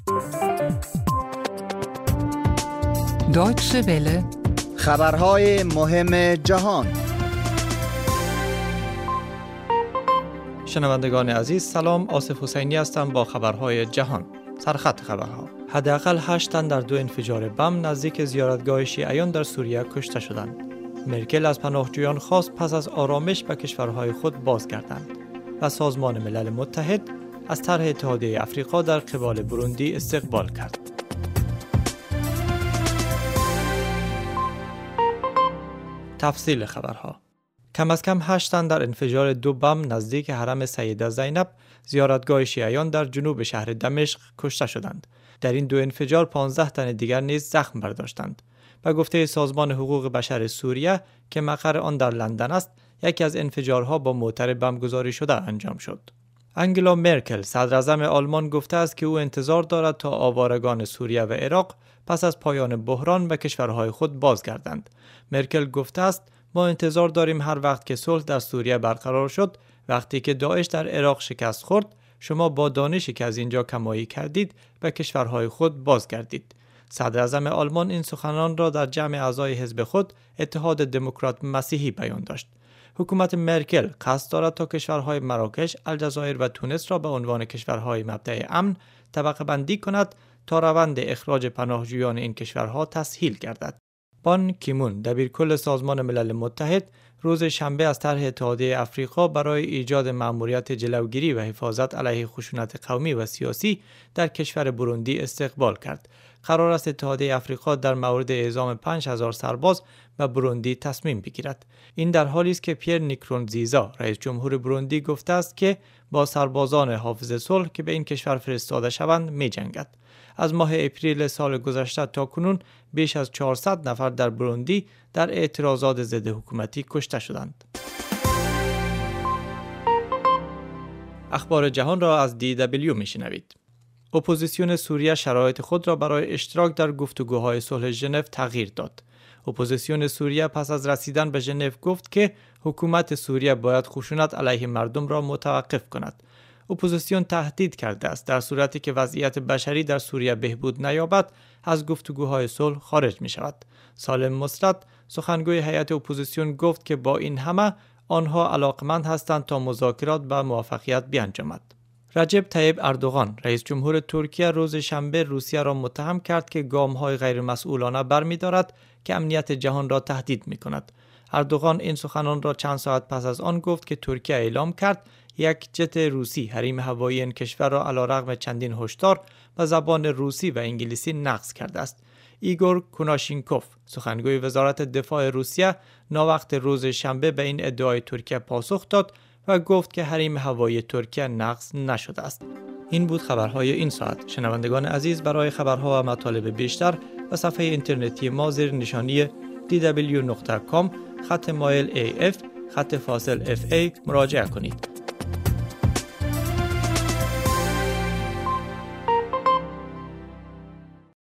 Deutsche Welle. خبرهای مهم جهان. شنوندگان عزیز سلام، آصف حسینی هستم با خبرهای جهان. سرخط خبرها: حداقل 8 تن در 2 انفجار بم نزدیک زیارتگاه شیعیان در سوریه کشته شدند. مرکل از پناهجویان خواست پس از آرامش به کشورهای خود بازگردند و سازمان ملل متحد از طرح اتحادیه افریقا در قبال بروندی استقبال کرد. تفصیل خبرها: کم از کم 8 تن در انفجار 2 بم نزدیک حرم سیده زینب، زیارتگاه شیعیان در جنوب شهر دمشق کشته شدند. در این 2 انفجار 15 تن دیگر نیز زخم برداشتند. به گفته سازمان حقوق بشر سوریه که مقر آن در لندن است، یکی از انفجارها با موتر بمبگذاری شده انجام شد. انگلا مرکل، صدراعظم آلمان، گفته است که او انتظار دارد تا آوارگان سوریه و عراق پس از پایان بحران به کشورهای خود بازگردند. مرکل گفته است: ما انتظار داریم هر وقت که صلح در سوریه برقرار شد، وقتی که داعش در عراق شکست خورد، شما با دانشی که از اینجا کمایی کردید به کشورهای خود بازگردید. صدراعظم آلمان این سخنان را در جمع اعضای حزب خود اتحاد دموکرات مسیحی بیان داشت. حکومت مرکل قصد دارد تا کشورهای مراکش، الجزایر و تونس را به عنوان کشورهای مبدأ امن طبقه بندی کند تا روند اخراج پناهجویان این کشورها تسهیل گردد. بان کیمون، دبیرکل سازمان ملل متحد، روز شنبه از طرح اتحادیه افریقا برای ایجاد مأموریت جلوگیری و حفاظت علیه خشونت قومی و سیاسی در کشور بروندی استقبال کرد. قرار است اتحادیه افریقا در مورد اعزام 5000 سرباز به بروندی تصمیم بگیرد. این در حالی است که پیر نیکرونزیزا، رئیس جمهور بروندی، گفته است که با سربازان حافظ صلح که به این کشور فرستاده شوند می‌جنگد. از ماه اپریل سال گذشته تا کنون بیش از 400 نفر در بروندی در اعتراضات ضد حکومتی کشته شدند. اخبار جهان را از DW میشنوید. اپوزیسیون سوریه شرایط خود را برای اشتراک در گفتگوهای صلح ژنو تغییر داد. اپوزیسیون سوریه پس از رسیدن به ژنو گفت که حکومت سوریه باید خشونت علیه مردم را متوقف کند. اپوزیسیون تهدید کرده است در صورتی که وضعیت بشری در سوریه بهبود نیابد، از گفتگوهای صلح خارج می شود. سالم مصرد، سخنگوی هیئت اپوزیسیون، گفت که با این همه آنها علاقمند هستند تا مذاکرات به موفقیت بیانجامد. رجب طیب اردوغان، رئیس جمهور ترکیه، روز شنبه روسیه را متهم کرد که گام‌های غیرمسئولانه برمی‌دارد که امنیت جهان را تهدید می‌کند. اردوغان این سخنان را چند ساعت پس از آن گفت که ترکیه اعلام کرد یک جت روسی حریم هوایی این کشور را علیرغم چندین هشدار به زبان روسی و انگلیسی نقض کرده است. ایگور کوناشینکوف، سخنگوی وزارت دفاع روسیه، ناوقت روز شنبه به این ادعای ترکیه پاسخ داد و گفت که حریم هوایی ترکیه نقض نشده است. این بود خبرهای این ساعت. شنوندگان عزیز، برای خبرها و مطالب بیشتر به صفحه اینترنتی ما زیر نشانی dw.com/AF/FA مراجعه کنید.